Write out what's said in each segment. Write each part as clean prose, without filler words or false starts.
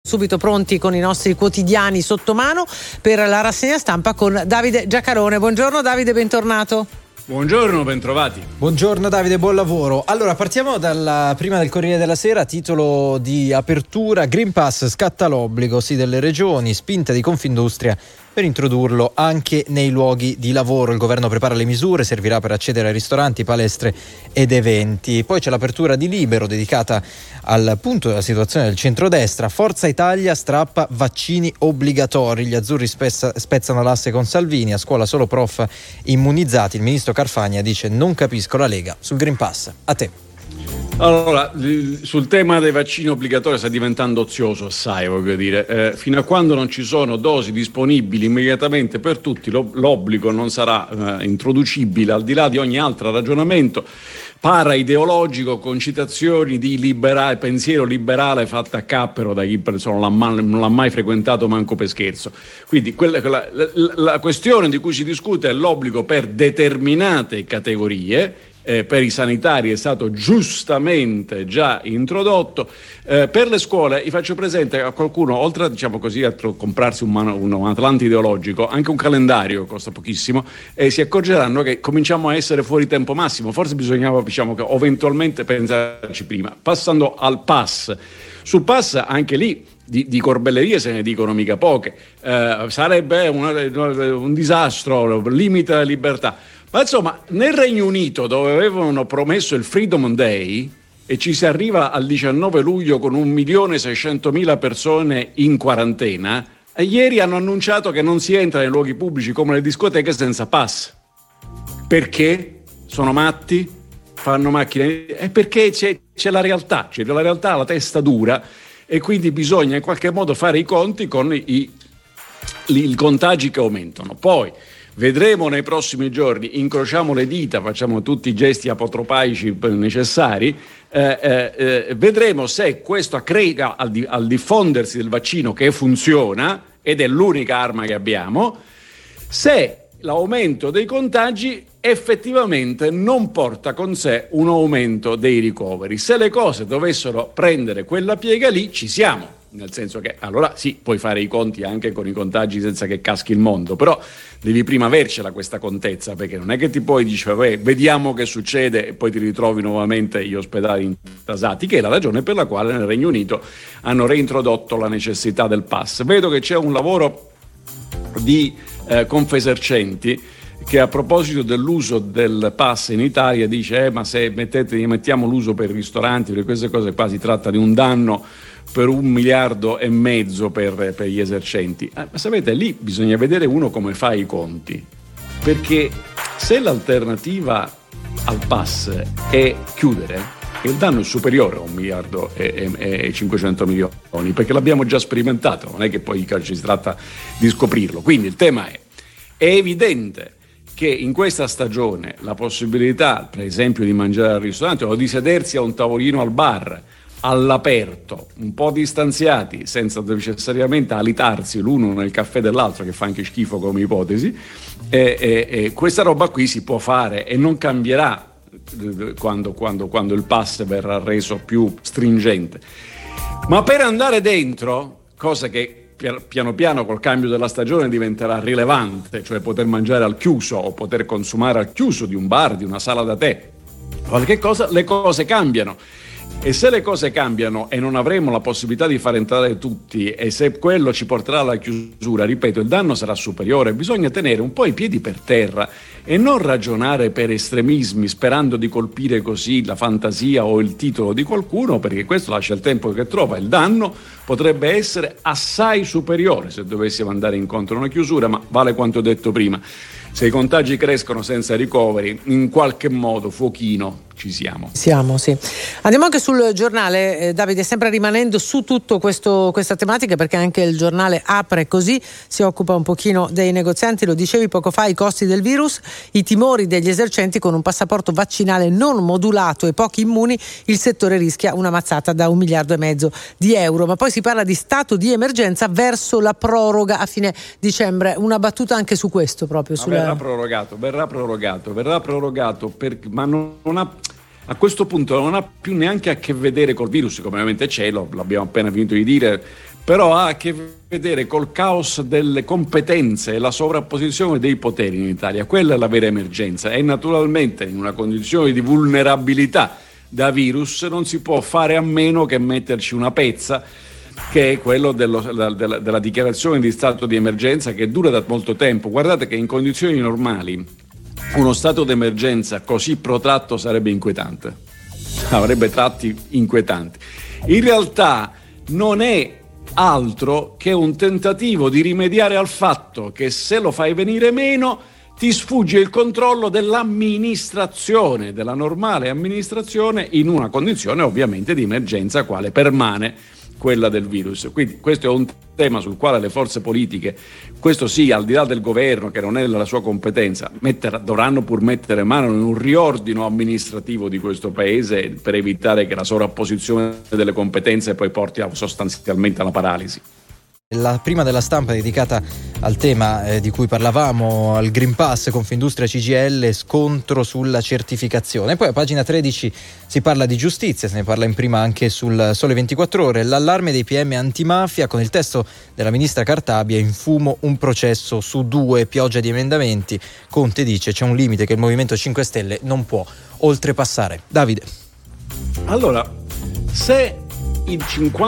subito pronti con i nostri quotidiani sotto mano per la rassegna stampa con Davide Giacarone. Buongiorno Davide, bentornato. Buongiorno, bentrovati. Buongiorno Davide, buon lavoro. Allora, partiamo dalla prima del Corriere della Sera, titolo di apertura: Green Pass, scatta l'obbligo, sì, delle regioni, spinta di Confindustria per introdurlo anche nei luoghi di lavoro. Il governo prepara le misure, servirà per accedere a ristoranti, palestre ed eventi. Poi c'è l'apertura di Libero dedicata al punto della situazione del centrodestra. Forza Italia strappa vaccini obbligatori, gli azzurri spezzano l'asse con Salvini, a scuola solo prof immunizzati. Il ministro Carfagna dice: non capisco la Lega sul Green Pass. A te. Allora, sul tema dei vaccini obbligatori sta diventando ozioso assai, voglio dire. Fino a quando non ci sono dosi disponibili immediatamente per tutti, l'obbligo non sarà introducibile, al di là di ogni altro ragionamento para-ideologico, con citazioni di pensiero liberale fatte a cappero da chi non l'ha mai frequentato manco per scherzo. Quindi la questione di cui si discute è l'obbligo per determinate categorie. Per i sanitari è stato giustamente già introdotto. Per le scuole, vi faccio presente a qualcuno, oltre a, diciamo così, a comprarsi un Atlante ideologico, anche un calendario costa pochissimo, e si accorgeranno che cominciamo a essere fuori tempo massimo. Forse bisognava, o eventualmente pensarci prima. Passando al pass. Sul pass, anche lì, di corbellerie se ne dicono mica poche. Sarebbe un disastro, limite alla libertà. Ma insomma, nel Regno Unito, dove avevano promesso il Freedom Day e ci si arriva al 19 luglio con 1.600.000 persone in quarantena, ieri hanno annunciato che non si entra nei luoghi pubblici come le discoteche senza pass. Perché? Sono matti? Fanno macchine? È perché c'è la realtà, la testa dura, e quindi bisogna in qualche modo fare i conti con i contagi che aumentano. Poi vedremo nei prossimi giorni, incrociamo le dita, facciamo tutti i gesti apotropaici necessari, vedremo se questo accresce al diffondersi del vaccino, che funziona ed è l'unica arma che abbiamo, se l'aumento dei contagi effettivamente non porta con sé un aumento dei ricoveri. Se le cose dovessero prendere quella piega lì, ci siamo. Nel senso che allora sì, puoi fare i conti anche con i contagi senza che caschi il mondo, però devi prima avercela questa contezza, perché non è che ti puoi dire vediamo che succede e poi ti ritrovi nuovamente gli ospedali intasati, che è la ragione per la quale nel Regno Unito hanno reintrodotto la necessità del pass. Vedo che c'è un lavoro di Confesercenti che, a proposito dell'uso del pass in Italia, dice ma se mettiamo l'uso per i ristoranti, per queste cose qua, si tratta di un danno per 1,5 miliardi per gli esercenti. Ma sapete, lì bisogna vedere uno come fa i conti, perché se l'alternativa al pass è chiudere, il danno è superiore a 1,5 miliardi, perché l'abbiamo già sperimentato, non è che poi si tratta di scoprirlo. Quindi il tema è evidente che in questa stagione la possibilità, per esempio, di mangiare al ristorante o di sedersi a un tavolino al bar all'aperto, un po' distanziati, senza necessariamente alitarsi l'uno nel caffè dell'altro, che fa anche schifo come ipotesi, questa roba qui si può fare e non cambierà quando il pass verrà reso più stringente. Ma per andare dentro, cosa che piano piano col cambio della stagione diventerà rilevante, cioè poter mangiare al chiuso o poter consumare al chiuso di un bar, di una sala da tè, qualche cosa, le cose cambiano. E se le cose cambiano e non avremo la possibilità di far entrare tutti, e se quello ci porterà alla chiusura, ripeto, il danno sarà superiore. Bisogna tenere un po' i piedi per terra e non ragionare per estremismi sperando di colpire così la fantasia o il titolo di qualcuno, perché questo lascia il tempo che trova. Il danno potrebbe essere assai superiore se dovessimo andare incontro a una chiusura, ma vale quanto detto prima. Se i contagi crescono senza ricoveri, in qualche modo, fuochino, ci siamo. Siamo, sì. Andiamo anche sul giornale, Davide, sempre rimanendo su tutto questa tematica, perché anche il giornale apre così, si occupa un pochino dei negozianti, lo dicevi poco fa, i costi del virus, i timori degli esercenti. Con un passaporto vaccinale non modulato e pochi immuni, il settore rischia una mazzata da 1,5 miliardi di euro. Ma poi si parla di stato di emergenza verso la proroga a fine dicembre. Una battuta anche su questo, proprio sulla... Verrà prorogato, ma non ha, a questo punto non ha più neanche a che vedere col virus, come ovviamente c'è, l'abbiamo appena finito di dire, però ha a che vedere col caos delle competenze e la sovrapposizione dei poteri in Italia. Quella è la vera emergenza, e naturalmente in una condizione di vulnerabilità da virus non si può fare a meno che metterci una pezza, che è quello della dichiarazione di stato di emergenza, che dura da molto tempo. Guardate che in condizioni normali uno stato di emergenza così protratto sarebbe inquietante, avrebbe tratti inquietanti. In realtà non è altro che un tentativo di rimediare al fatto che se lo fai venire meno ti sfugge il controllo dell'amministrazione, della normale amministrazione, in una condizione ovviamente di emergenza quale permane quella del virus. Quindi questo è un tema sul quale le forze politiche, questo sì, al di là del governo che non è nella sua competenza, dovranno pur mettere mano in un riordino amministrativo di questo paese per evitare che la sovrapposizione delle competenze poi porti sostanzialmente alla paralisi. La prima della Stampa dedicata al tema di cui parlavamo, al Green Pass, Confindustria CGIL, scontro sulla certificazione. Poi a pagina 13 si parla di giustizia, se ne parla in prima anche sul Sole 24 Ore. L'allarme dei PM antimafia, con il testo della ministra Cartabia, in fumo un processo su 2, pioggia di emendamenti. Conte dice c'è un limite che il Movimento 5 Stelle non può oltrepassare. Davide. Allora, se il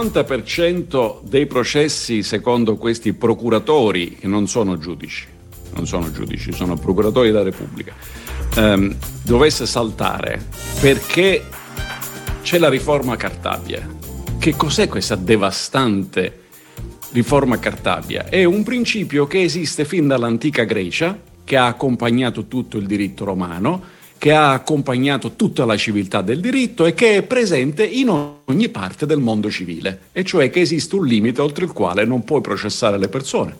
50% dei processi, secondo questi procuratori, che non sono giudici, sono procuratori della Repubblica, dovesse saltare perché c'è la riforma Cartabia. Che cos'è questa devastante riforma Cartabia? È un principio che esiste fin dall'antica Grecia, che ha accompagnato tutto il diritto romano, che ha accompagnato tutta la civiltà del diritto e che è presente in ogni parte del mondo civile, e cioè che esiste un limite oltre il quale non puoi processare le persone.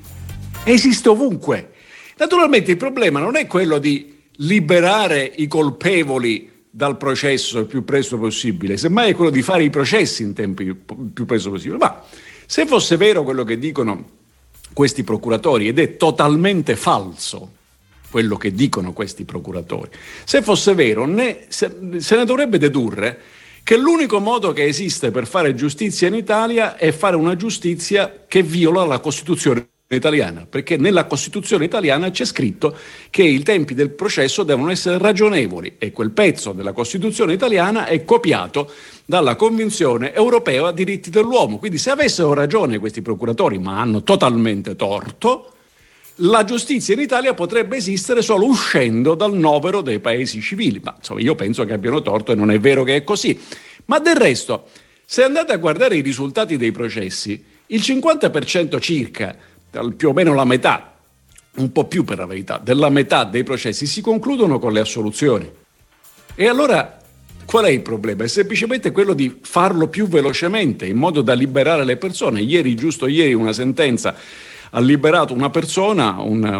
Esiste ovunque. Naturalmente il problema non è quello di liberare i colpevoli dal processo il più presto possibile, semmai è quello di fare i processi in tempi più presto possibile. Ma se fosse vero quello che dicono questi procuratori, ed è totalmente falso quello che dicono questi procuratori, se fosse vero se ne dovrebbe dedurre che l'unico modo che esiste per fare giustizia in Italia è fare una giustizia che viola la Costituzione italiana, perché nella Costituzione italiana c'è scritto che i tempi del processo devono essere ragionevoli, e quel pezzo della Costituzione italiana è copiato dalla Convenzione europea dei diritti dell'uomo. Quindi se avessero ragione questi procuratori, ma hanno totalmente torto, la giustizia in Italia potrebbe esistere solo uscendo dal novero dei paesi civili. Ma insomma, io penso che abbiano torto e non è vero che è così. Ma del resto, se andate a guardare i risultati dei processi, il 50% circa, più o meno la metà, un po' più per la verità, della metà dei processi si concludono con le assoluzioni. E allora qual è il problema? È semplicemente quello di farlo più velocemente, in modo da liberare le persone. Giusto ieri, una sentenza ha liberato una persona,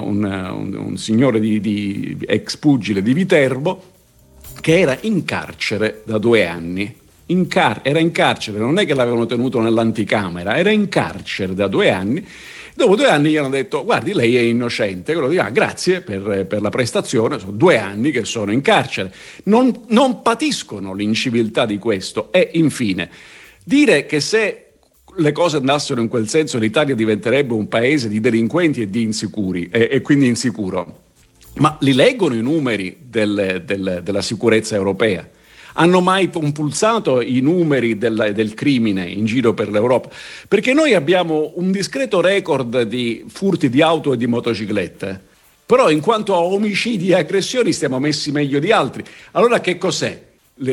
un signore di ex pugile di Viterbo, che era in carcere da 2 anni. Era in carcere, non è che l'avevano tenuto nell'anticamera, era in carcere da 2 anni. Dopo 2 anni gli hanno detto: guardi, lei è innocente. Quello dice: grazie per la prestazione, sono 2 anni che sono in carcere. Non patiscono l'inciviltà di questo. E infine, dire che se le cose andassero in quel senso l'Italia diventerebbe un paese di delinquenti e di insicuri, e quindi insicuro. Ma li leggono i numeri della sicurezza europea? Hanno mai compulsato i numeri del crimine in giro per l'Europa? Perché noi abbiamo un discreto record di furti di auto e di motociclette, però in quanto a omicidi e aggressioni stiamo messi meglio di altri. Allora che cos'è?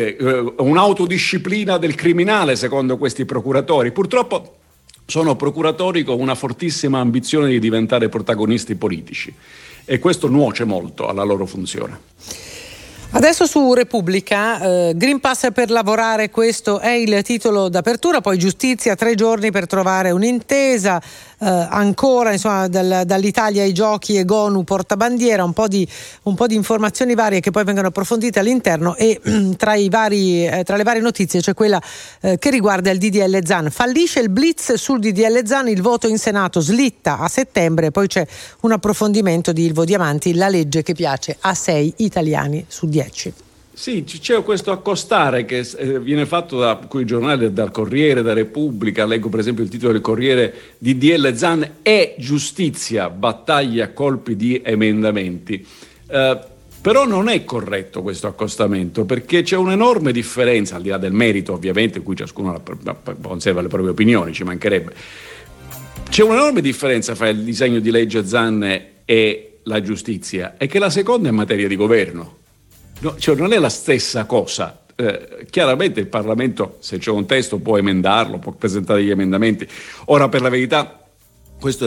Un'autodisciplina del criminale, secondo questi procuratori? Purtroppo sono procuratori con una fortissima ambizione di diventare protagonisti politici, e questo nuoce molto alla loro funzione. Adesso su Repubblica, Green Pass per lavorare, questo è il titolo d'apertura, poi giustizia, 3 giorni per trovare un'intesa, ancora insomma dall'Italia ai giochi e Gonu portabandiera, un po' di informazioni varie che poi vengono approfondite all'interno, e tra le varie notizie c'è quella che riguarda il DDL Zan. Fallisce il blitz sul DDL Zan, il voto in Senato slitta a settembre, poi c'è un approfondimento di Ilvo Diamanti, la legge che piace a 6 italiani su 10. Sì, c'è questo accostare che viene fatto da quei giornali, dal Corriere, da Repubblica. Leggo per esempio il titolo del Corriere: DDL Zan e giustizia, battaglia a colpi di emendamenti. Però non è corretto questo accostamento, perché c'è un'enorme differenza, al di là del merito ovviamente, in cui ciascuno conserva le proprie opinioni, ci mancherebbe. C'è un'enorme differenza fra il disegno di legge Zan e la giustizia, è che la seconda è materia di governo. No, cioè non è la stessa cosa. Chiaramente il Parlamento, se c'è un testo, può emendarlo, può presentare gli emendamenti. Ora, per la verità, questa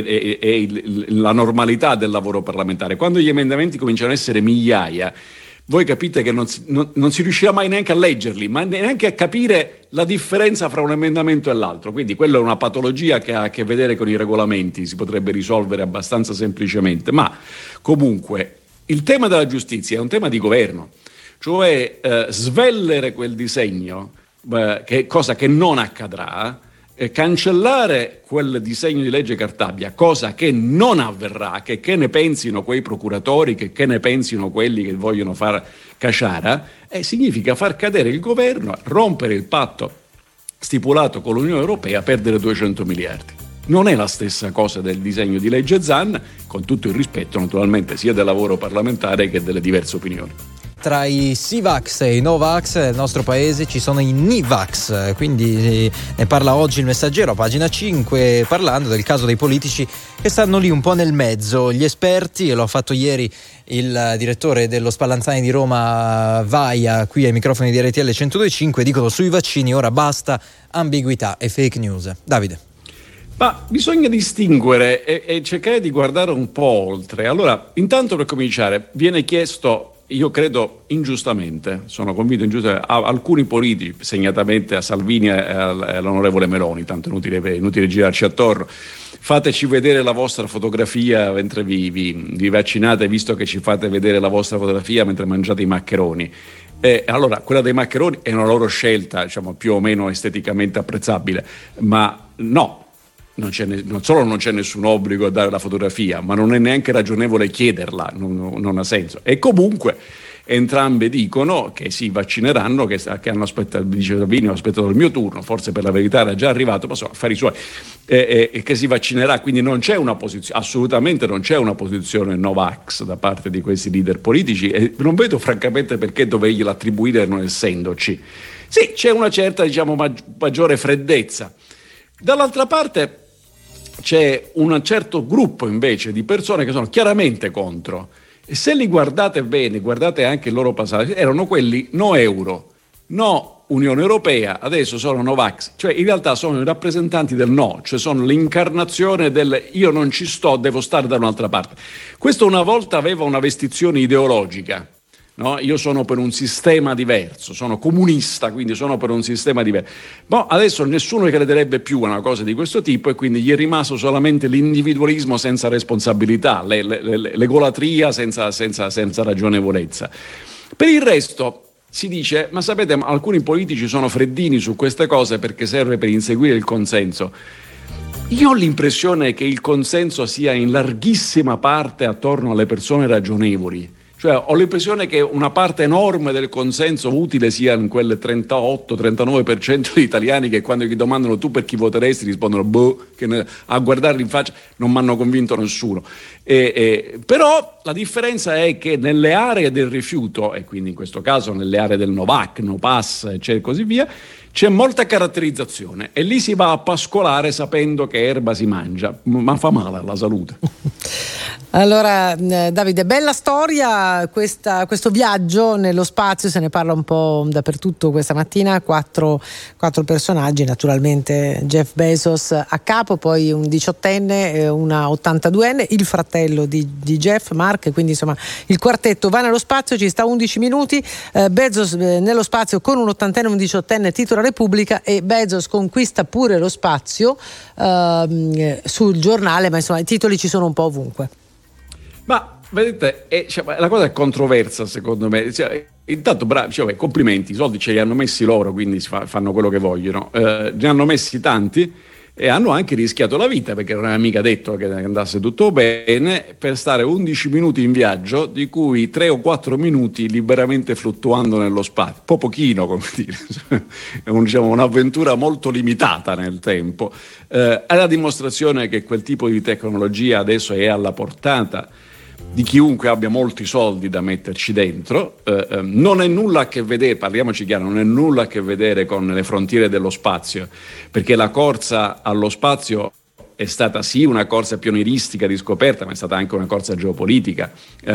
è la normalità del lavoro parlamentare. Quando gli emendamenti cominciano a essere migliaia, voi capite che non si riuscirà mai neanche a leggerli, ma neanche a capire la differenza fra un emendamento e l'altro. Quindi quella è una patologia che ha a che vedere con i regolamenti, si potrebbe risolvere abbastanza semplicemente. Ma comunque il tema della giustizia è un tema di governo, cioè svellere quel disegno, cosa che non accadrà, cancellare quel disegno di legge Cartabia, cosa che non avverrà, che ne pensino quei procuratori, che ne pensino quelli che vogliono far caciara, significa far cadere il governo, rompere il patto stipulato con l'Unione Europea, perdere 200 miliardi. Non è la stessa cosa del disegno di legge Zan, con tutto il rispetto naturalmente sia del lavoro parlamentare che delle diverse opinioni. Tra i Sivax e i Novax nel nostro paese ci sono i Nivax, quindi ne parla oggi il Messaggero a pagina 5, parlando del caso dei politici che stanno lì un po' nel mezzo. Gli esperti, e lo ha fatto ieri il direttore dello Spallanzani di Roma Vaia qui ai microfoni di RTL 102.5, dicono sui vaccini ora basta ambiguità e fake news. Davide. Ma bisogna distinguere e cercare di guardare un po' oltre. Allora, intanto per cominciare, viene chiesto, io credo ingiustamente, sono convinto ingiustamente, a alcuni politici, segnatamente a Salvini e all'onorevole Meloni, tanto inutile girarci attorno, fateci vedere la vostra fotografia mentre vi vaccinate, visto che ci fate vedere la vostra fotografia mentre mangiate i maccheroni. Allora, quella dei maccheroni è una loro scelta, diciamo, più o meno esteticamente apprezzabile, ma no. Non solo non c'è nessun obbligo a dare la fotografia, ma non è neanche ragionevole chiederla, non ha senso. E comunque entrambe dicono che si vaccineranno, che hanno aspettato, dice Salvini, ho aspettato il mio turno, forse per la verità era già arrivato, ma sono affari suoi, e che si vaccinerà. Quindi non c'è una posizione, assolutamente non c'è una posizione Novax da parte di questi leader politici, e non vedo francamente perché dovergliela attribuire non essendoci. Sì, c'è una certa, diciamo, maggiore freddezza. Dall'altra parte c'è un certo gruppo invece di persone che sono chiaramente contro, e se li guardate bene, guardate anche il loro passato, erano quelli no euro, no Unione Europea, adesso sono Novax, cioè in realtà sono i rappresentanti del no, cioè sono l'incarnazione del io non ci sto, devo stare da un'altra parte. Questo una volta aveva una vestizione ideologica. No, io sono per un sistema diverso, sono comunista, quindi sono per un sistema diverso. Ma adesso nessuno crederebbe più a una cosa di questo tipo, e quindi gli è rimasto solamente l'individualismo senza responsabilità, l'egolatria senza ragionevolezza. Per il resto si dice, ma sapete, alcuni politici sono freddini su queste cose perché serve per inseguire il consenso. Io ho l'impressione che il consenso sia in larghissima parte attorno alle persone ragionevoli. Cioè ho l'impressione che una parte enorme del consenso utile sia in quel 38-39% di italiani che quando gli domandano tu per chi voteresti rispondono boh, che a guardarli in faccia non mi hanno convinto nessuno. Però la differenza è che nelle aree del rifiuto, e quindi in questo caso nelle aree del Novax, No Pass e così via, c'è molta caratterizzazione e lì si va a pascolare sapendo che erba si mangia, ma fa male alla salute. Allora Davide, bella storia questo viaggio nello spazio, se ne parla un po' dappertutto questa mattina, quattro personaggi, naturalmente Jeff Bezos a capo, poi un 18enne, una 82enne, il fratello di Jeff, Mark, quindi insomma il quartetto va nello spazio, ci sta 11 minuti, Bezos nello spazio con un 80enne e un 18enne, titola Repubblica, e Bezos conquista pure lo spazio sul giornale, ma insomma i titoli ci sono un po' ovunque. Ma vedete, la cosa è controversa secondo me. Intanto bravi, complimenti, i soldi ce li hanno messi loro, quindi fanno quello che vogliono. Ne hanno messi tanti, e hanno anche rischiato la vita, perché non era mica detto che andasse tutto bene, per stare 11 minuti in viaggio, di cui 3 o 4 minuti liberamente fluttuando nello spazio, un po' pochino, come dire, è un'avventura molto limitata nel tempo. È la dimostrazione che quel tipo di tecnologia adesso è alla portata di chiunque abbia molti soldi da metterci dentro. Non è nulla a che vedere, parliamoci chiaro, non è nulla a che vedere con le frontiere dello spazio, perché la corsa allo spazio è stata sì una corsa pionieristica di scoperta, ma è stata anche una corsa geopolitica.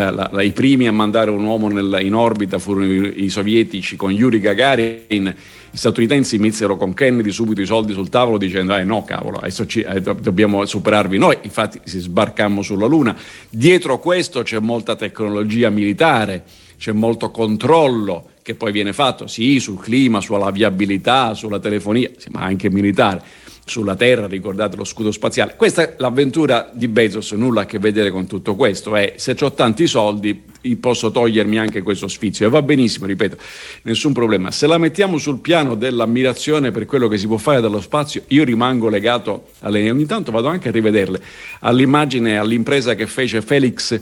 I primi a mandare un uomo in orbita furono i sovietici con Yuri Gagarin. Gli statunitensi misero con Kennedy subito i soldi sul tavolo dicendo no cavolo, adesso dobbiamo superarvi noi. Infatti si sbarcammo sulla Luna. Dietro questo c'è molta tecnologia militare, c'è molto controllo che poi viene fatto sì sul clima, sulla viabilità, sulla telefonia, sì, ma anche militare. Sulla Terra, ricordate lo scudo spaziale. Questa è l'avventura di Bezos, nulla a che vedere con tutto questo. Se ho tanti soldi posso togliermi anche questo sfizio, e va benissimo, ripeto, nessun problema. Se la mettiamo sul piano dell'ammirazione per quello che si può fare dallo spazio, io rimango legato ogni tanto vado anche a rivederle, all'immagine, all'impresa che fece Felix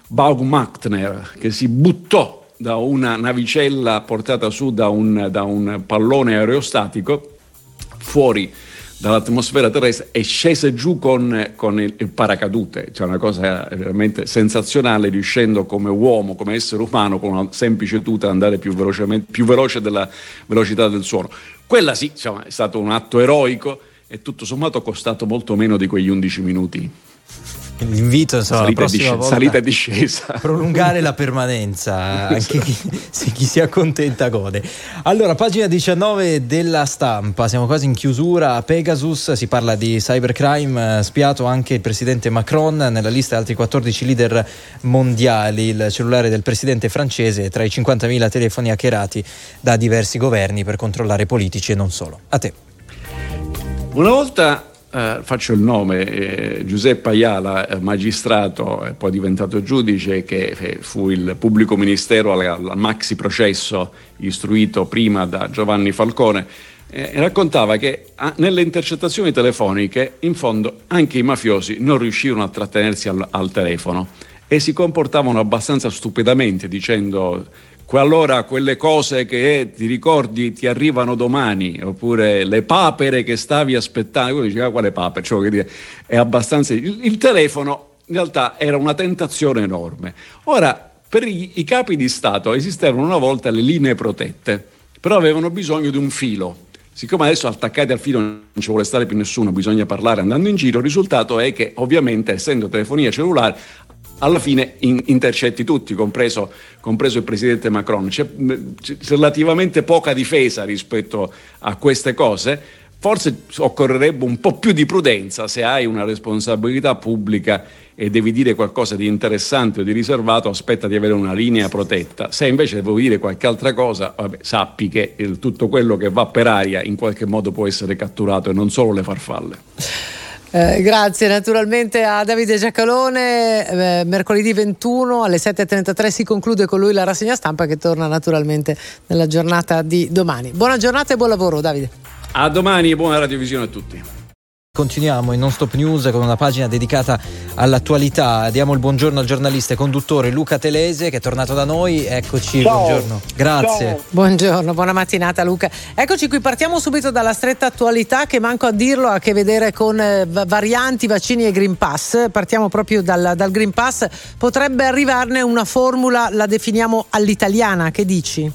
Baumgartner, che si buttò da una navicella portata su da un pallone aerostatico fuori dall'atmosfera terrestre e scese giù con il paracadute, cioè una cosa veramente sensazionale, riuscendo come uomo, come essere umano, con una semplice tuta ad andare più veloce della velocità del suono. Quella sì, insomma, è stato un atto eroico e tutto sommato costato molto meno di quegli 11 minuti. L'invito, insomma, la prossima volta salita e discesa, prolungare la permanenza, anche chi si accontenta gode. Allora, pagina 19 della Stampa, siamo quasi in chiusura. A Pegasus si parla di cybercrime, spiato anche il presidente Macron nella lista di altri 14 leader mondiali. Il cellulare del presidente francese tra i 50.000 telefoni hackerati da diversi governi per controllare politici e non solo. A te. Una volta faccio il nome, Giuseppe Ayala, magistrato e poi diventato giudice, che fu il pubblico ministero al maxi processo istruito prima da Giovanni Falcone, raccontava che nelle intercettazioni telefoniche in fondo anche i mafiosi non riuscivano a trattenersi al telefono e si comportavano abbastanza stupidamente, dicendo: allora quelle cose che ti ricordi ti arrivano domani, oppure le papere che stavi aspettando. Uno diceva: quale papere? Cioè, che dire, è abbastanza. Il telefono in realtà era una tentazione enorme. Ora, per i capi di Stato esistevano una volta le linee protette, però avevano bisogno di un filo. Siccome adesso attaccati al filo non ci vuole stare più nessuno, bisogna parlare andando in giro, il risultato è che ovviamente, essendo telefonia cellulare, alla fine intercetti tutti, compreso il presidente Macron. C'è relativamente poca difesa rispetto a queste cose. Forse occorrerebbe un po' più di prudenza se hai una responsabilità pubblica e devi dire qualcosa di interessante o di riservato, aspetta di avere una linea protetta. Se invece vuoi dire qualche altra cosa, sappi che tutto quello che va per aria in qualche modo può essere catturato, e non solo le farfalle. Grazie naturalmente a Davide Giacalone. Mercoledì 21 alle 7.33 si conclude con lui la rassegna stampa, che torna naturalmente nella giornata di domani. Buona giornata e buon lavoro, Davide. A domani e buona radiovisione a tutti. Continuiamo in Non Stop News con una pagina dedicata all'attualità. Diamo il buongiorno al giornalista e conduttore Luca Telese, che è tornato da noi. Eccoci, ciao. Buongiorno. Grazie. Ciao. Buongiorno, buona mattinata Luca. Eccoci qui, partiamo subito dalla stretta attualità che, manco a dirlo, ha a che vedere con varianti, vaccini e Green Pass. Partiamo proprio dal Green Pass. Potrebbe arrivarne una formula, la definiamo all'italiana, che dici?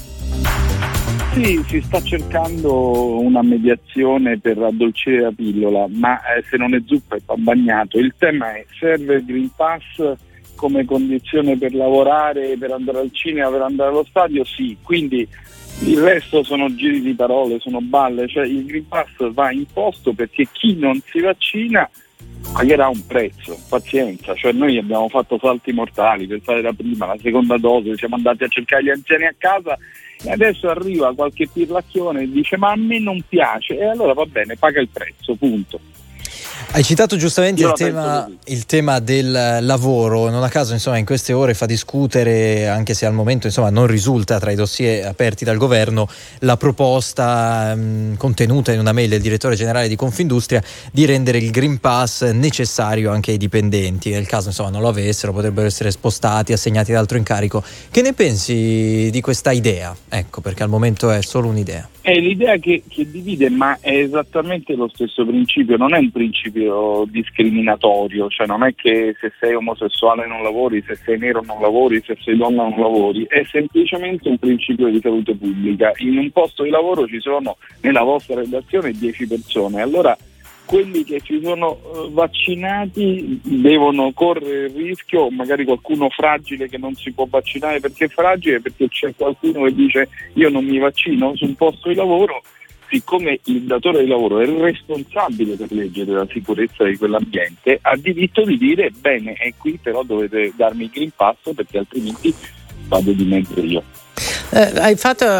Sì, si sta cercando una mediazione per addolcire la pillola, ma se non è zuppa è pan bagnato. Il tema è: serve il Green Pass come condizione per lavorare, per andare al cinema, per andare allo stadio? Sì, quindi il resto sono giri di parole, sono balle. Cioè, il Green Pass va imposto perché chi non si vaccina pagherà un prezzo, pazienza. Cioè, noi abbiamo fatto salti mortali per fare la prima, la seconda dose, siamo andati a cercare gli anziani a casa e adesso arriva qualche pirlacchione e dice: ma a me non piace, e allora va bene, paga il prezzo, punto. Hai citato giustamente il tema del lavoro, non a caso insomma in queste ore fa discutere, anche se al momento insomma non risulta tra i dossier aperti dal governo, la proposta contenuta in una mail del direttore generale di Confindustria di rendere il Green Pass necessario anche ai dipendenti, nel caso insomma non lo avessero potrebbero essere spostati, assegnati ad altro incarico. Che ne pensi di questa idea? Ecco, perché al momento è solo un'idea. È l'idea che divide, ma è esattamente lo stesso principio, non è un principio discriminatorio, cioè non è che se sei omosessuale non lavori, se sei nero non lavori, se sei donna non lavori, è semplicemente un principio di salute pubblica. In un posto di lavoro ci sono nella vostra redazione 10 persone, allora quelli che si sono vaccinati devono correre il rischio, magari qualcuno fragile che non si può vaccinare perché è fragile, perché c'è qualcuno che dice io non mi vaccino su un posto di lavoro, siccome il datore di lavoro è responsabile per legge della sicurezza di quell'ambiente, ha diritto di dire bene, è qui però dovete darmi il Green Pass perché altrimenti vado di mezzo io. Hai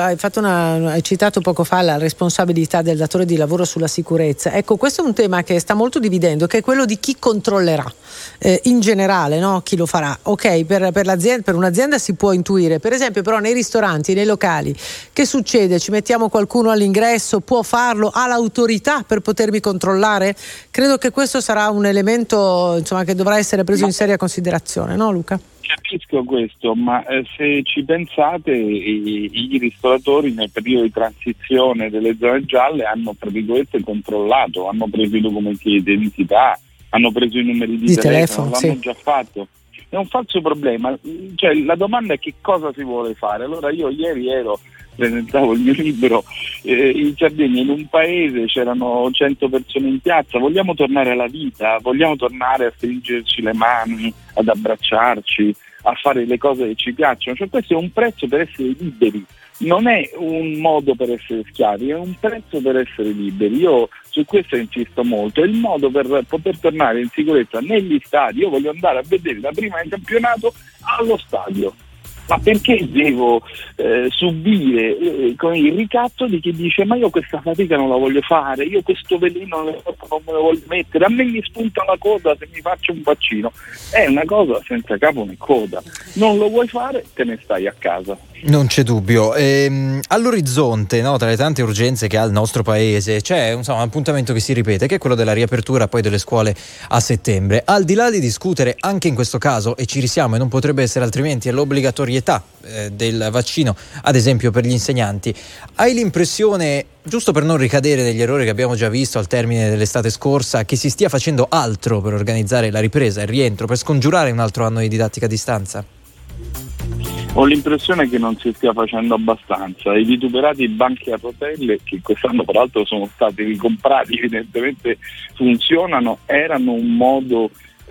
citato poco fa la responsabilità del datore di lavoro sulla sicurezza. Ecco, questo è un tema che sta molto dividendo, che è quello di chi controllerà in generale, no? Chi lo farà. Ok, per l'azienda, per un'azienda si può intuire, per esempio, però nei ristoranti, nei locali, che succede? Ci mettiamo qualcuno all'ingresso, può farlo, ha l'autorità per potermi controllare? Credo che questo sarà un elemento, insomma, che dovrà essere preso in seria considerazione, no Luca? Capisco questo, ma se ci pensate i ristoratori nel periodo di transizione delle zone gialle hanno tra virgolette controllato, hanno preso i documenti di identità, hanno preso i numeri di telefono, l'hanno già fatto. È un falso problema, cioè la domanda è che cosa si vuole fare. Allora io ieri presentavo il mio libro in Sardegna, in un paese c'erano 100 persone in piazza, vogliamo tornare alla vita, vogliamo tornare a stringerci le mani, ad abbracciarci, a fare le cose che ci piacciono, cioè questo è un prezzo per essere liberi, non è un modo per essere schiavi, è un prezzo per essere liberi. Io su questo insisto molto, è il modo per poter tornare in sicurezza negli stadi. Io voglio andare a vedere la prima del campionato allo stadio. Ma perché devo subire con il ricatto di chi dice ma io questa fatica non la voglio fare, io questo veleno non me lo voglio mettere, a me mi spunta la coda se mi faccio un vaccino? È una cosa senza capo né coda, non lo vuoi fare, te ne stai a casa. Non c'è dubbio. All'orizzonte, no, tra le tante urgenze che ha il nostro paese, c'è un appuntamento che si ripete, che è quello della riapertura poi delle scuole a settembre. Al di là di discutere anche in questo caso, e ci risiamo e non potrebbe essere altrimenti, è l'obbligatorietà del vaccino, ad esempio per gli insegnanti. Hai l'impressione, giusto per non ricadere negli errori che abbiamo già visto al termine dell'estate scorsa, che si stia facendo altro per organizzare la ripresa, il rientro, per scongiurare un altro anno di didattica a distanza? Ho l'impressione che non si stia facendo abbastanza. I vituperati banchi a rotelle, che quest'anno peraltro sono stati ricomprati, evidentemente funzionano, erano un modo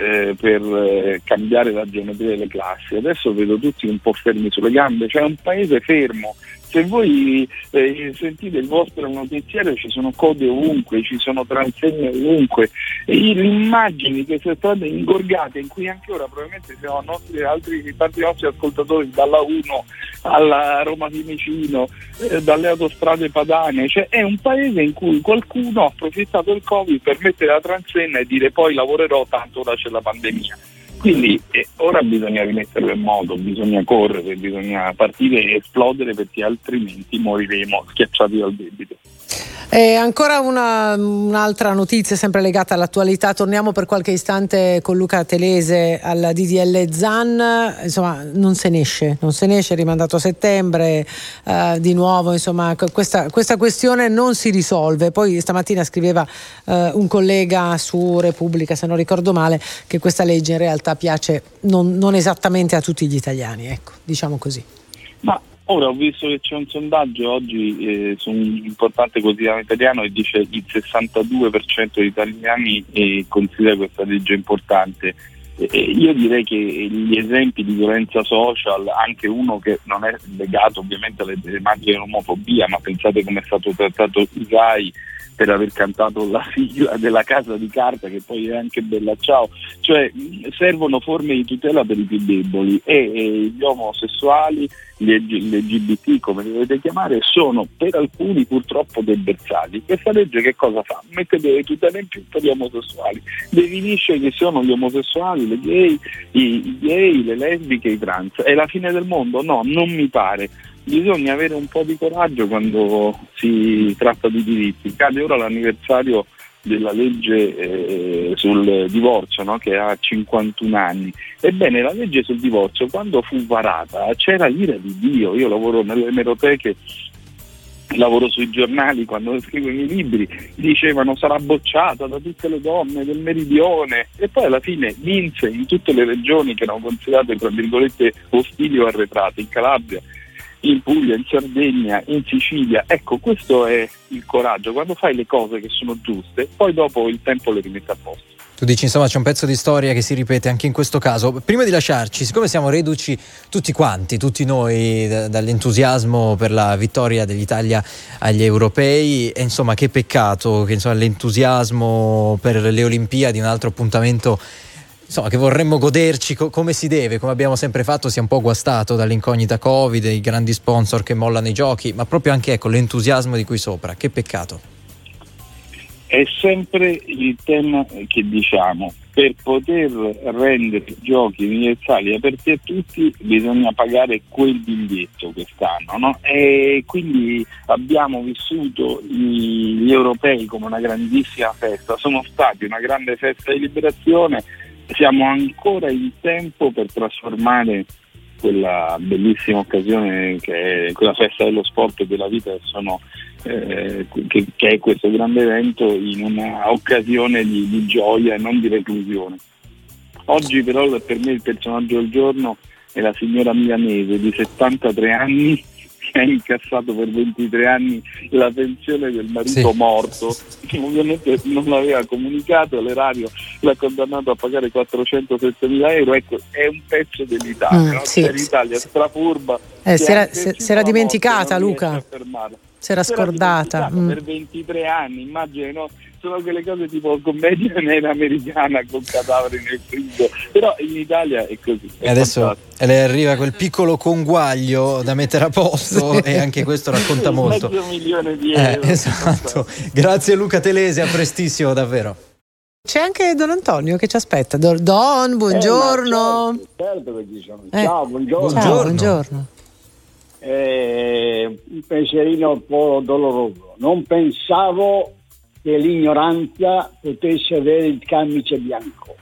per cambiare la geometria delle classi. Adesso vedo tutti un po' fermi sulle gambe, cioè un paese fermo. Se voi sentite il vostro notiziario ci sono code ovunque, ci sono transegne ovunque, e le immagini che sono state ingorgate, in cui anche ora probabilmente siamo tanti nostri ascoltatori dalla 1 alla Roma Fiumicino, dalle autostrade padane, cioè è un paese in cui qualcuno ha approfittato del Covid per mettere la transenna e dire poi lavorerò, tanto ora c'è la pandemia. Quindi ora bisogna rimetterlo in moto, bisogna correre, bisogna partire e esplodere, perché altrimenti moriremo schiacciati dal debito. Ancora un'altra notizia sempre legata all'attualità, torniamo per qualche istante con Luca Telese al DDL Zan. Insomma non se ne esce, è rimandato a settembre di nuovo, insomma questa questione non si risolve. Poi stamattina scriveva un collega su Repubblica, se non ricordo male, che questa legge in realtà piace non esattamente a tutti gli italiani, ecco, diciamo così. Ma ora ho visto che c'è un sondaggio oggi su un importante quotidiano italiano che dice che il 62% degli italiani considera questa legge importante. Io direi che gli esempi di violenza social, anche uno che non è legato ovviamente alle tematiche dell'omofobia, ma pensate come è stato trattato Usai per aver cantato la sigla della Casa di Carta, che poi è anche Bella Ciao. Cioè servono forme di tutela per i più deboli, e gli omosessuali, gli LGBT, come li dovete chiamare, sono per alcuni purtroppo dei bersagli. Questa legge che cosa fa? Mette delle tutele in più per gli omosessuali, definisce che sono gli omosessuali, le gay, i gay, le lesbiche, i trans. È la fine del mondo? No, non mi pare. Bisogna avere un po' di coraggio quando si tratta di diritti. Cade ora l'anniversario della legge sul divorzio, no? Che ha 51 anni. Ebbene, la legge sul divorzio, quando fu varata, c'era l'ira di Dio. Io lavoro nelle emeroteche, lavoro sui giornali, quando scrivo i miei libri dicevano sarà bocciata da tutte le donne del meridione, e poi alla fine vinse in tutte le regioni che erano considerate tra virgolette ostili o arretrate, in Calabria, in Puglia, in Sardegna, in Sicilia. Ecco, questo è il coraggio: quando fai le cose che sono giuste, poi dopo il tempo le rimette a posto. Tu dici, insomma, c'è un pezzo di storia che si ripete anche in questo caso. Prima di lasciarci, siccome siamo reduci tutti quanti, tutti noi, dall'entusiasmo per la vittoria dell'Italia agli europei, e insomma che peccato che insomma l'entusiasmo per le Olimpiadi, un altro appuntamento insomma che vorremmo goderci come si deve, come abbiamo sempre fatto, sia un po' guastato dall'incognita Covid, i grandi sponsor che mollano i giochi, ma proprio anche, ecco, l'entusiasmo di cui sopra. Che peccato. È sempre il tema che diciamo: per poter rendere i giochi universali aperti a tutti bisogna pagare quel biglietto quest'anno, no? E quindi abbiamo vissuto gli europei come una grandissima festa, sono stati una grande festa di liberazione. Siamo ancora in tempo per trasformare quella bellissima occasione che è quella festa dello sport e della vita, che è questo grande evento, in una occasione di gioia e non di reclusione. Oggi però per me il personaggio del giorno è la signora milanese di 73 anni che ha incassato per 23 anni la pensione del marito morto, che ovviamente non l'aveva comunicato, l'erario l'ha condannato a pagare 407.000 euro. Ecco, è un pezzo dell'Italia, no? C'è l'Italia strafurba, si era dimenticata, Luca, si era scordata per 23 anni. Immagini, no? Sono quelle cose tipo commedia nera americana con cadaveri nel frigo, però in Italia è così. E adesso le arriva quel piccolo conguaglio da mettere a posto, e anche questo racconta molto. $500.000 di euro. Esatto. Grazie Luca Telese, a prestissimo davvero. C'è anche Don Antonio che ci aspetta. Don, buongiorno. Certo che ci sono. Ciao, buongiorno. Ciao, buongiorno. Un pensierino un po' doloroso. Non pensavo che l'ignoranza potesse avere il camice bianco.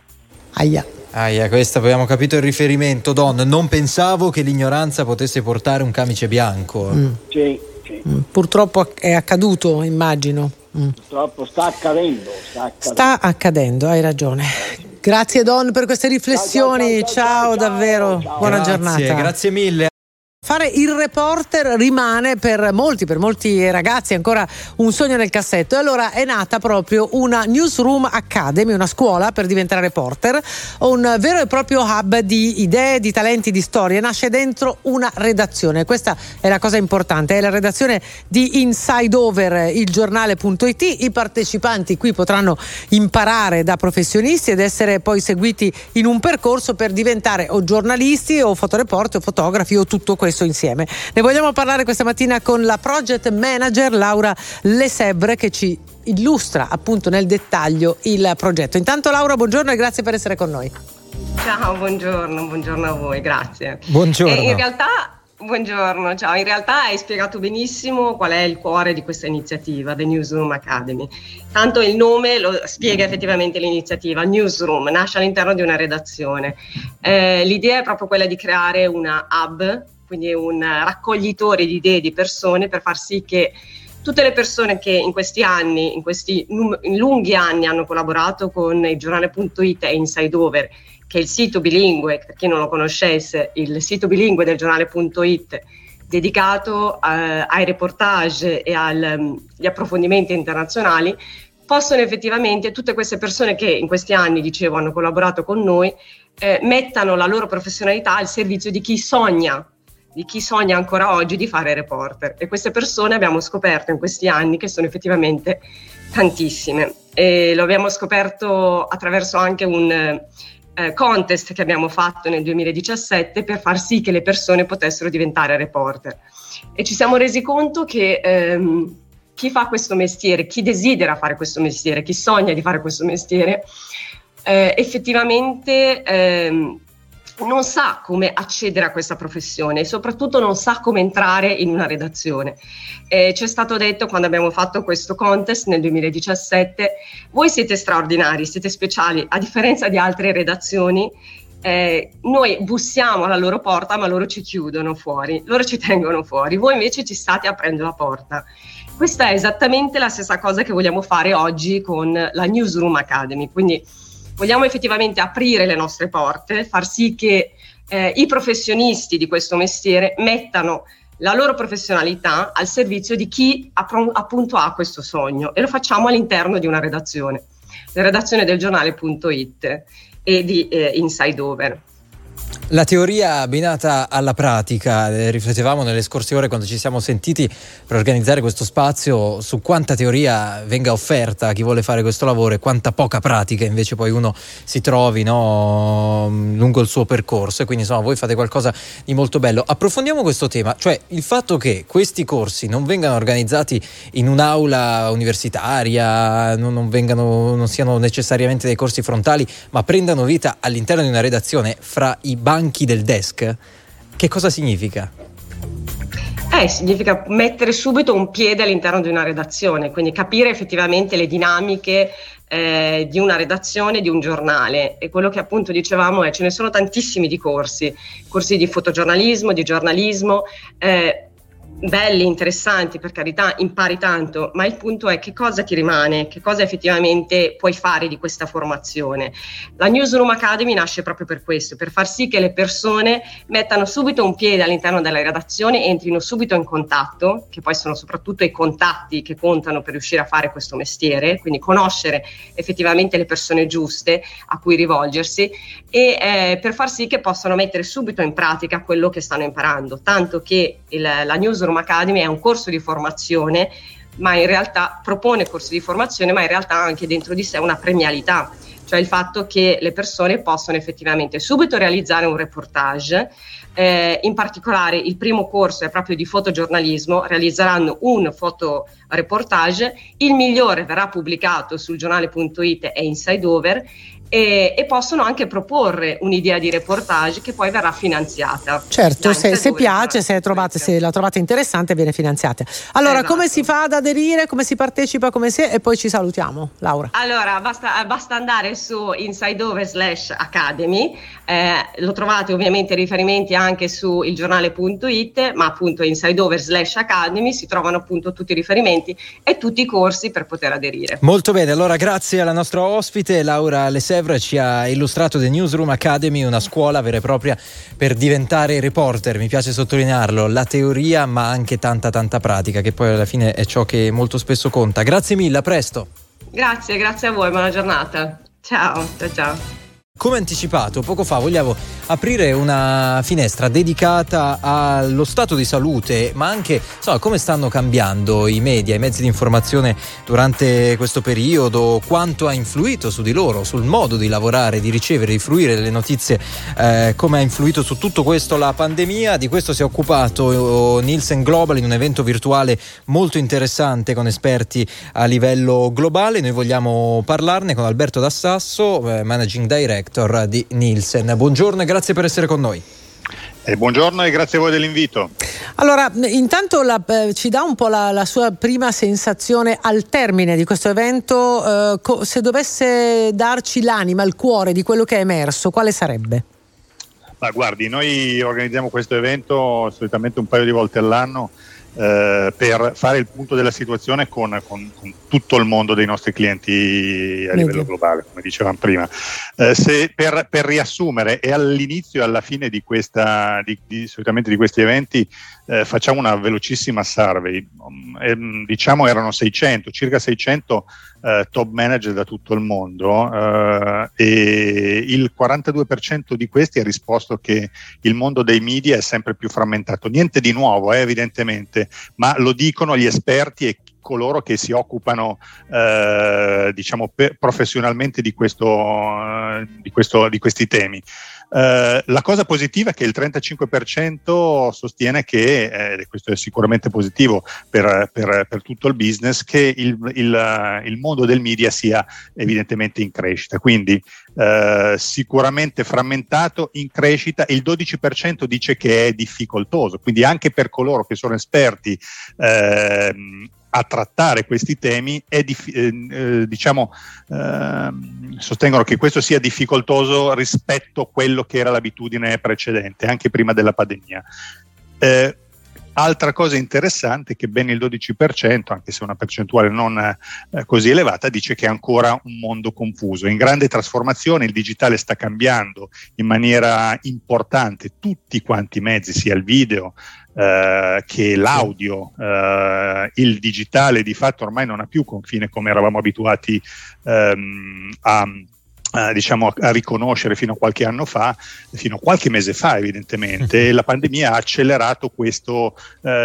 Aia, questo abbiamo capito il riferimento, Don. Non pensavo che l'ignoranza potesse portare un camice bianco. Sì. Purtroppo è accaduto, immagino. Purtroppo sta accadendo. Sta accadendo, hai ragione. Grazie Don per queste riflessioni. Ciao, davvero. Buona giornata. Grazie mille. Fare il reporter rimane per molti ragazzi ancora un sogno nel cassetto, e allora è nata proprio una Newsroom Academy, una scuola per diventare reporter, un vero e proprio hub di idee, di talenti, di storie. Nasce dentro una redazione, questa è la cosa importante, è la redazione di Inside Over, il giornale.it. I partecipanti qui potranno imparare da professionisti ed essere poi seguiti in un percorso per diventare o giornalisti o fotoreporter o fotografi o tutto questo insieme. Ne vogliamo parlare questa mattina con la project manager Laura Lesebbre, che ci illustra appunto nel dettaglio il progetto. Intanto Laura, buongiorno e grazie per essere con noi. Ciao, buongiorno a voi, grazie. Buongiorno. In realtà buongiorno, ciao. In realtà hai spiegato benissimo qual è il cuore di questa iniziativa, The Newsroom Academy. Tanto il nome lo spiega effettivamente l'iniziativa. Newsroom nasce all'interno di una redazione. L'idea è proprio quella di creare una hub, quindi un raccoglitore di idee di persone, per far sì che tutte le persone che in questi anni, in lunghi anni hanno collaborato con il giornale.it e Inside Over, che è il sito bilingue, per chi non lo conoscesse, il sito bilingue del giornale.it, dedicato ai reportage e agli approfondimenti internazionali, possono effettivamente, tutte queste persone che in questi anni, dicevo, hanno collaborato con noi, mettano la loro professionalità al servizio di chi sogna ancora oggi di fare reporter. E queste persone abbiamo scoperto in questi anni che sono effettivamente tantissime, e lo abbiamo scoperto attraverso anche un contest che abbiamo fatto nel 2017 per far sì che le persone potessero diventare reporter, e ci siamo resi conto che chi fa questo mestiere, chi desidera fare questo mestiere, chi sogna di fare questo mestiere, effettivamente non sa come accedere a questa professione e soprattutto non sa come entrare in una redazione. Ci è stato detto, quando abbiamo fatto questo contest nel 2017, voi siete straordinari, siete speciali, a differenza di altre redazioni. Noi bussiamo alla loro porta, ma loro ci chiudono fuori, loro ci tengono fuori, voi invece ci state aprendo la porta. Questa è esattamente la stessa cosa che vogliamo fare oggi con la Newsroom Academy, quindi vogliamo effettivamente aprire le nostre porte, far sì che i professionisti di questo mestiere mettano la loro professionalità al servizio di chi appunto ha questo sogno, e lo facciamo all'interno di una redazione, la redazione del giornale.it e di Inside Over. La teoria abbinata alla pratica, riflettevamo nelle scorse ore quando ci siamo sentiti per organizzare questo spazio su quanta teoria venga offerta a chi vuole fare questo lavoro e quanta poca pratica invece poi uno si trovi, no, lungo il suo percorso, e quindi insomma voi fate qualcosa di molto bello. Approfondiamo questo tema, cioè il fatto che questi corsi non vengano organizzati in un'aula universitaria, non siano necessariamente dei corsi frontali, ma prendano vita all'interno di una redazione fra i banchi del desk, che cosa significa? Significa mettere subito un piede all'interno di una redazione, quindi capire effettivamente le dinamiche di una redazione, di un giornale. E quello che appunto dicevamo è: ce ne sono tantissimi di corsi di fotogiornalismo, di giornalismo, belli, interessanti, per carità, impari tanto, ma il punto è che cosa ti rimane, che cosa effettivamente puoi fare di questa formazione. La Newsroom Academy nasce proprio per questo, per far sì che le persone mettano subito un piede all'interno della redazione, entrino subito in contatto, che poi sono soprattutto i contatti che contano per riuscire a fare questo mestiere, quindi conoscere effettivamente le persone giuste a cui rivolgersi, e per far sì che possano mettere subito in pratica quello che stanno imparando, tanto che la Newsroom Academy è un corso di formazione, ma in realtà propone corsi di formazione, ma in realtà ha anche dentro di sé una premialità, cioè il fatto che le persone possono effettivamente subito realizzare un reportage. In particolare il primo corso è proprio di fotogiornalismo, realizzeranno un fotoreportage, il migliore verrà pubblicato sul giornale.it e Inside Over, e possono anche proporre un'idea di reportage che poi verrà finanziata. Certo, se piace, se la trovate interessante, viene finanziata. Allora, esatto. Come si fa ad aderire, come si partecipa, e poi ci salutiamo, Laura. Allora, basta andare su insideover/academy, lo trovate ovviamente riferimenti anche su ilgiornale.it, ma appunto insideover/academy si trovano appunto tutti i riferimenti e tutti i corsi per poter aderire. Molto bene, allora grazie alla nostra ospite Laura Lesevre, ci ha illustrato The Newsroom Academy, una scuola vera e propria per diventare reporter. Mi piace sottolinearlo, la teoria ma anche tanta pratica, che poi alla fine è ciò che molto spesso conta. Grazie mille, a presto. Grazie a voi, buona giornata. Ciao. Come anticipato poco fa, vogliamo aprire una finestra dedicata allo stato di salute, ma anche come stanno cambiando i media, i mezzi di informazione durante questo periodo, quanto ha influito su di loro, sul modo di lavorare, di ricevere, di fruire le notizie, come ha influito su tutto questo la pandemia. Di questo si è occupato Nielsen Global in un evento virtuale molto interessante con esperti a livello globale. Noi vogliamo parlarne con Alberto D'Assasso, Managing Director di Nielsen. Buongiorno e grazie per essere con noi. Buongiorno e grazie a voi dell'invito. Allora, intanto ci dà un po' la sua prima sensazione al termine di questo evento, se dovesse darci l'anima, il cuore di quello che è emerso, quale sarebbe? Ma guardi, noi organizziamo questo evento solitamente un paio di volte all'anno per fare il punto della situazione con tutto il mondo dei nostri clienti a livello globale, come dicevamo prima. Per riassumere, e all'inizio e alla fine di solitamente di questi eventi facciamo una velocissima survey. Diciamo erano circa 600 top manager da tutto il mondo, e il 42% di questi ha risposto che il mondo dei media è sempre più frammentato. Niente di nuovo, evidentemente, ma lo dicono gli esperti coloro che si occupano professionalmente di questi temi. La cosa positiva è che il 35% sostiene che, e questo è sicuramente positivo per tutto il business, che il mondo del media sia evidentemente in crescita, quindi sicuramente frammentato, in crescita. Il 12% dice che è difficoltoso, quindi anche per coloro che sono esperti a trattare questi temi sostengono che questo sia difficoltoso rispetto a quello che era l'abitudine precedente, anche prima della pandemia. Altra cosa interessante è che ben il 12%, anche se una percentuale non così elevata, dice che è ancora un mondo confuso, in grande trasformazione. Il digitale sta cambiando in maniera importante tutti quanti i mezzi, sia il video che l'audio. Il digitale di fatto ormai non ha più confine come eravamo abituati a riconoscere fino a qualche anno fa, fino a qualche mese fa evidentemente. La pandemia ha accelerato questo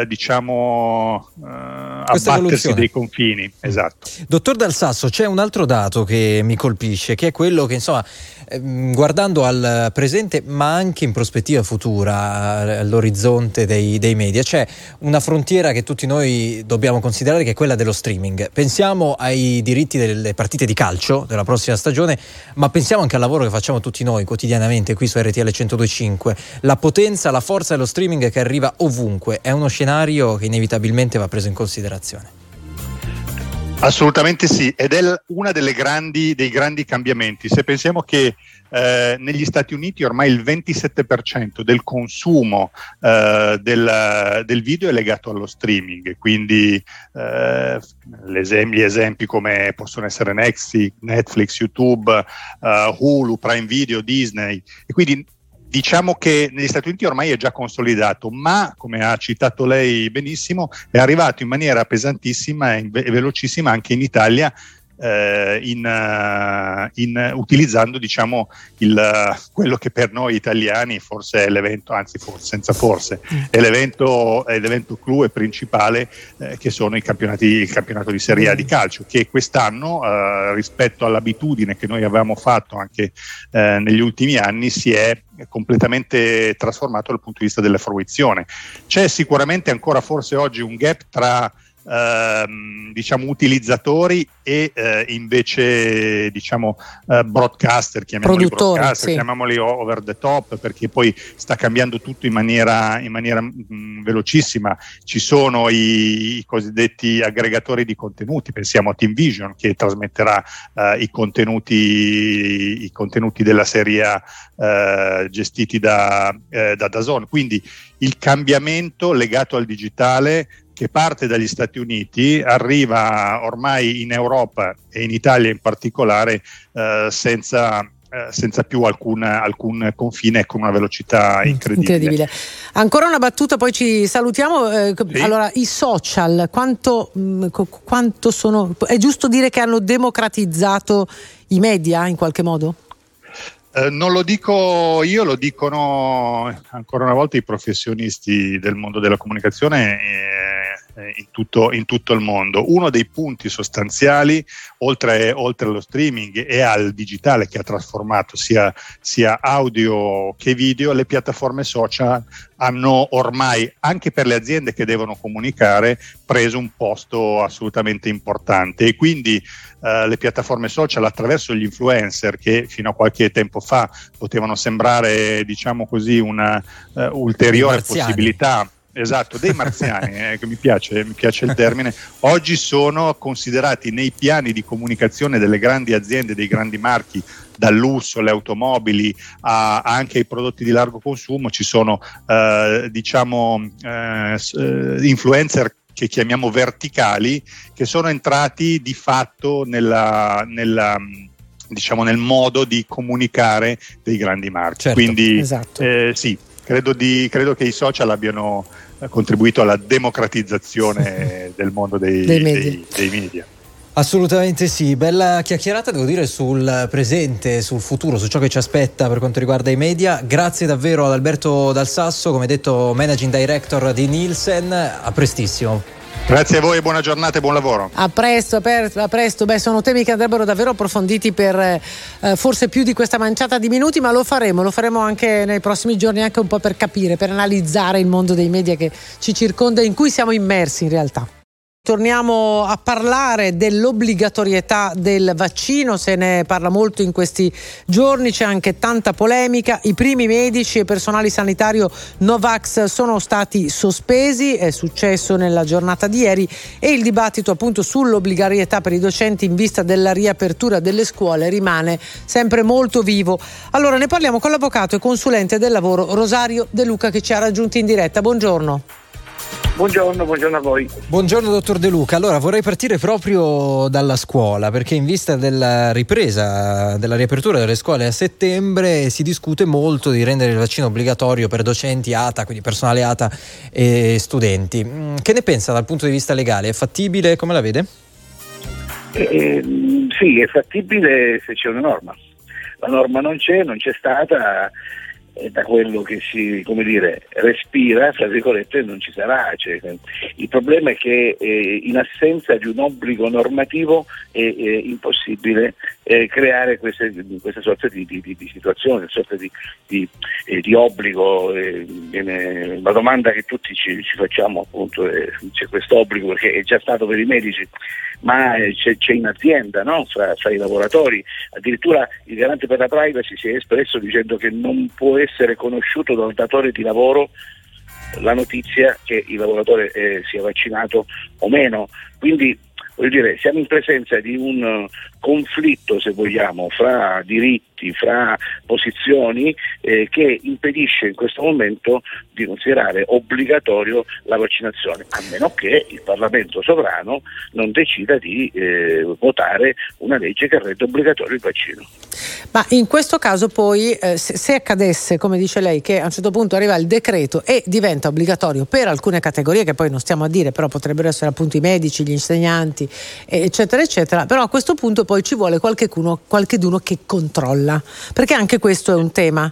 abbattersi dei confini. Esatto. Dottor Dal Sasso, c'è un altro dato che mi colpisce, che è quello che, insomma, guardando al presente ma anche in prospettiva futura, all'orizzonte dei media, c'è una frontiera che tutti noi dobbiamo considerare, che è quella dello streaming. Pensiamo ai diritti delle partite di calcio della prossima stagione, ma pensiamo anche al lavoro che facciamo tutti noi quotidianamente qui su RTL 102.5. La potenza, la forza dello streaming che arriva ovunque è uno scenario che inevitabilmente va preso in considerazione. Assolutamente sì, ed è una dei grandi cambiamenti. Se pensiamo che negli Stati Uniti ormai il 27% del consumo del video è legato allo streaming, quindi gli esempi come possono essere Netflix, YouTube, Hulu, Prime Video, Disney, e quindi diciamo che negli Stati Uniti ormai è già consolidato, ma come ha citato lei benissimo, è arrivato in maniera pesantissima e velocissima anche in Italia, utilizzando quello che per noi italiani forse è l'evento, è l'evento clou e principale, che sono il campionato di Serie A di calcio, che quest'anno rispetto all'abitudine che noi avevamo fatto anche negli ultimi anni si è completamente trasformato dal punto di vista della fruizione. C'è sicuramente ancora forse oggi un gap tra utilizzatori e invece broadcaster, chiamiamoli over the top, perché poi sta cambiando tutto in maniera velocissima. Ci sono i cosiddetti aggregatori di contenuti, pensiamo a TeamVision che trasmetterà i contenuti della Serie A gestiti da DAZN. Quindi il cambiamento legato al digitale, che parte dagli Stati Uniti, arriva ormai in Europa e in Italia in particolare senza più alcun confine, con una velocità incredibile. Ancora una battuta, poi ci salutiamo. Sì. Allora, i social, quanto sono? È giusto dire che hanno democratizzato i media in qualche modo? Non lo dico io, lo dicono ancora una volta i professionisti del mondo della comunicazione in tutto il mondo. Uno dei punti sostanziali, oltre allo streaming e al digitale che ha trasformato sia audio che video, le piattaforme social hanno ormai, anche per le aziende che devono comunicare, preso un posto assolutamente importante, e quindi le piattaforme social, attraverso gli influencer, che fino a qualche tempo fa potevano sembrare, una ulteriore possibilità. Esatto, dei marziani, che mi piace il termine. Oggi sono considerati nei piani di comunicazione delle grandi aziende, dei grandi marchi, dal lusso, le automobili, anche ai prodotti di largo consumo. Ci sono influencer che chiamiamo verticali, che sono entrati di fatto nel modo di comunicare dei grandi marchi. Certo, quindi esatto. Sì, credo che i social abbiano contribuito alla democratizzazione del mondo dei media. Assolutamente sì, bella chiacchierata, devo dire, sul presente, sul futuro, su ciò che ci aspetta per quanto riguarda i media. Grazie davvero ad Alberto Dal Sasso, come detto Managing Director di Nielsen, a prestissimo. Grazie a voi e buona giornata e buon lavoro. A presto, a presto. Sono temi che andrebbero davvero approfonditi per forse più di questa manciata di minuti, ma lo faremo anche nei prossimi giorni, anche un po' per capire, per analizzare il mondo dei media che ci circonda, in cui siamo immersi in realtà. Torniamo a parlare dell'obbligatorietà del vaccino, se ne parla molto in questi giorni, c'è anche tanta polemica. I primi medici e personale sanitario Novax sono stati sospesi, è successo nella giornata di ieri, e il dibattito appunto sull'obbligatorietà per i docenti in vista della riapertura delle scuole rimane sempre molto vivo. Allora ne parliamo con l'avvocato e consulente del lavoro Rosario De Luca, che ci ha raggiunti in diretta. Buongiorno. Buongiorno a voi. Buongiorno dottor De Luca. Allora vorrei partire proprio dalla scuola, perché in vista della ripresa, della riapertura delle scuole a settembre, si discute molto di rendere il vaccino obbligatorio per docenti ATA, quindi personale ATA e studenti. Che ne pensa dal punto di vista legale? È fattibile? Come la vede? Sì, è fattibile se c'è una norma. La norma non c'è stata. Da quello che si, respira, fra virgolette, non ci sarà. Il problema è che in assenza di un obbligo normativo è impossibile creare queste sorte di situazioni, queste sorte di obbligo. La domanda che tutti ci facciamo appunto c'è questo obbligo perché è già stato per i medici, ma c'è in azienda, no? fra i lavoratori. Addirittura il garante per la privacy si è espresso dicendo che non può essere conosciuto dal datore di lavoro la notizia che il lavoratore sia vaccinato o meno. Quindi siamo in presenza di un conflitto, se vogliamo, fra diritti, fra posizioni che impedisce in questo momento di considerare obbligatorio la vaccinazione, a meno che il Parlamento sovrano non decida di votare una legge che rende obbligatorio il vaccino. Ma in questo caso poi se accadesse, come dice lei, che a un certo punto arriva il decreto e diventa obbligatorio per alcune categorie, che poi non stiamo a dire, però potrebbero essere appunto i medici, gli insegnanti, eccetera eccetera, però a questo punto poi ci vuole qualcheduno che controlla, perché anche questo è un tema.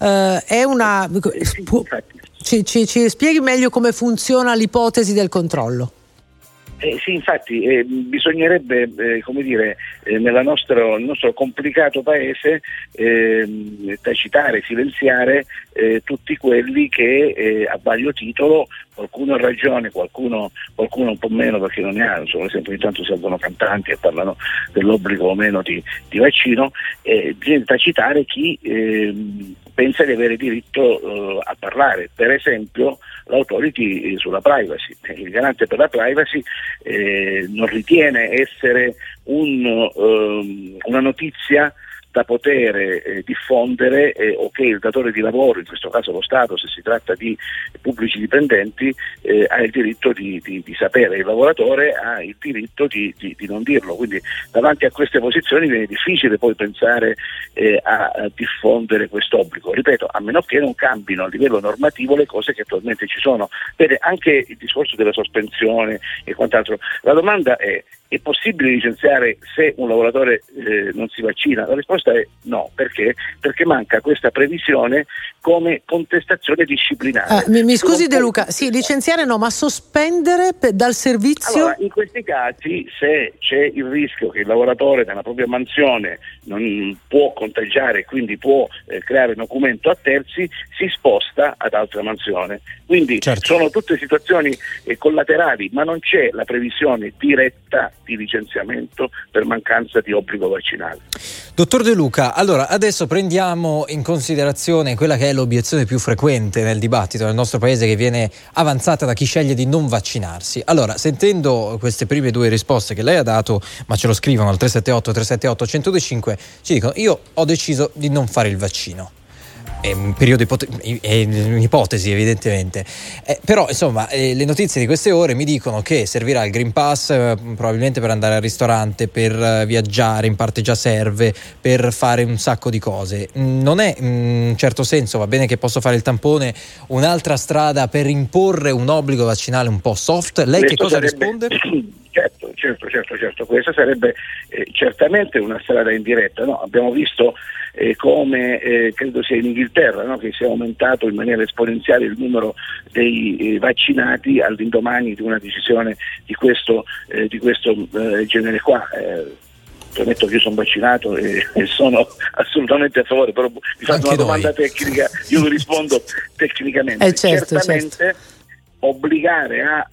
Ci spieghi meglio come funziona l'ipotesi del controllo? Sì, infatti bisognerebbe, nel nostro complicato paese tacitare, silenziare tutti quelli che a vario titolo, qualcuno ha ragione, qualcuno un po' meno perché non ne ha, per esempio intanto servono cantanti e parlano dell'obbligo o meno di vaccino, bisogna tacitare chi pensa di avere diritto a parlare, per esempio l'autority sulla privacy. Il garante per la privacy non ritiene essere una notizia da poter diffondere o che il datore di lavoro, in questo caso lo Stato, se si tratta di pubblici dipendenti, ha il diritto di sapere, il lavoratore ha il diritto di non dirlo. Quindi davanti a queste posizioni viene difficile poi pensare a diffondere questo obbligo, ripeto, a meno che non cambino a livello normativo le cose che attualmente ci sono. Vede, anche il discorso della sospensione e quant'altro, la domanda è possibile licenziare se un lavoratore non si vaccina? La risposta è no. Perché? Perché manca questa previsione come contestazione disciplinare. Mi scusi De Luca, sì, licenziare no, ma sospendere dal servizio? Allora, in questi casi, se c'è il rischio che il lavoratore nella propria mansione non può contagiare e quindi può creare documento a terzi, si sposta ad altra mansione. Quindi sono tutte situazioni collaterali, ma non c'è la previsione diretta di licenziamento per mancanza di obbligo vaccinale. Dottor De Luca, allora adesso prendiamo in considerazione quella che è l'obiezione più frequente nel dibattito nel nostro paese, che viene avanzata da chi sceglie di non vaccinarsi. Allora, sentendo queste prime due risposte che lei ha dato, ma ce lo scrivono al 378-378-1025, ci dicono: io ho deciso di non fare il vaccino. È un periodo è un'ipotesi evidentemente, però insomma le notizie di queste ore mi dicono che servirà il Green Pass probabilmente per andare al ristorante, per viaggiare, in parte già serve, per fare un sacco di cose. Non è in un certo senso, va bene che posso fare il tampone, un'altra strada per imporre un obbligo vaccinale un po' soft? Lei che cosa risponde? Certo, questa sarebbe certamente una strada indiretta, no? Abbiamo visto come credo sia in Inghilterra, no? Che si è aumentato in maniera esponenziale il numero dei vaccinati all'indomani di una decisione di questo genere qua. Premetto che io sono vaccinato e sono assolutamente a favore, però mi fate una domanda tecnica, io vi rispondo tecnicamente. Certamente obbligare a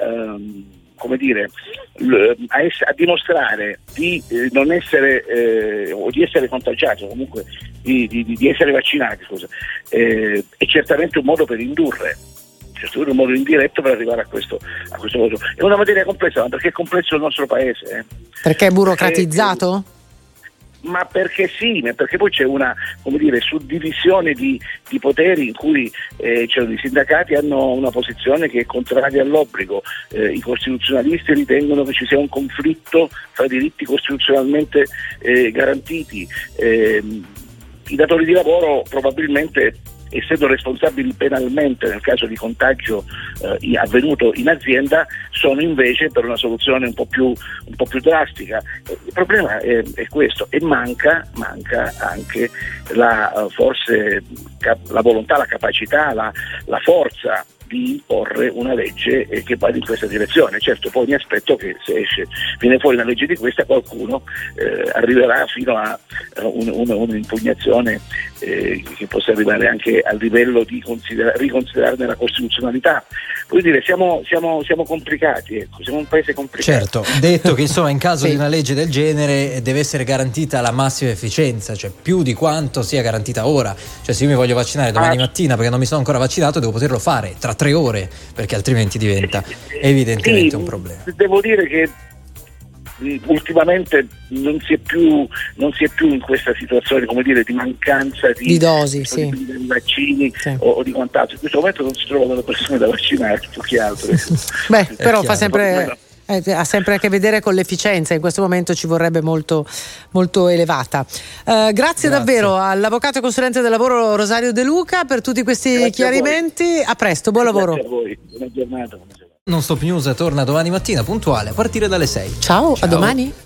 dimostrare di non essere o di essere contagiati, o comunque di essere vaccinati, è certamente un modo per indurre, un modo indiretto per arrivare a questo voto. È una materia complessa, ma perché è complesso il nostro paese? Perché è burocratizzato? Ma perché sì, ma perché poi c'è una suddivisione di poteri in cui i sindacati hanno una posizione che è contraria all'obbligo, i costituzionalisti ritengono che ci sia un conflitto tra diritti costituzionalmente garantiti, i datori di lavoro probabilmente, essendo responsabili penalmente nel caso di contagio avvenuto in azienda, sono invece per una soluzione un po' più drastica. Il problema è questo, e manca anche la volontà, la capacità, la forza di imporre una legge che vada in questa direzione. Certo, poi mi aspetto che se viene fuori una legge di questa, qualcuno arriverà fino a un'impugnazione che possa arrivare anche al livello di riconsiderarne la costituzionalità. Vuol dire, siamo complicati, ecco, siamo un paese complicato. Certo, detto che insomma in caso di una legge del genere deve essere garantita la massima efficienza, cioè più di quanto sia garantita ora. Cioè se io mi voglio vaccinare domani mattina perché non mi sono ancora vaccinato, devo poterlo fare tra 3 ore, perché altrimenti diventa evidentemente un problema. Devo dire che ultimamente non si è più in questa situazione, di mancanza di dosi, di vaccini o di quant'altro. In questo momento non si trovano le persone da vaccinare, più che altro. Però fa sempre ha sempre a che vedere con l'efficienza, in questo momento ci vorrebbe molto, molto elevata. Grazie davvero all'avvocato e consulente del lavoro Rosario De Luca per tutti questi chiarimenti. A presto, buon lavoro. Grazie a voi, buona giornata. Non Stop News torna domani mattina puntuale a partire dalle 6. Ciao. A domani.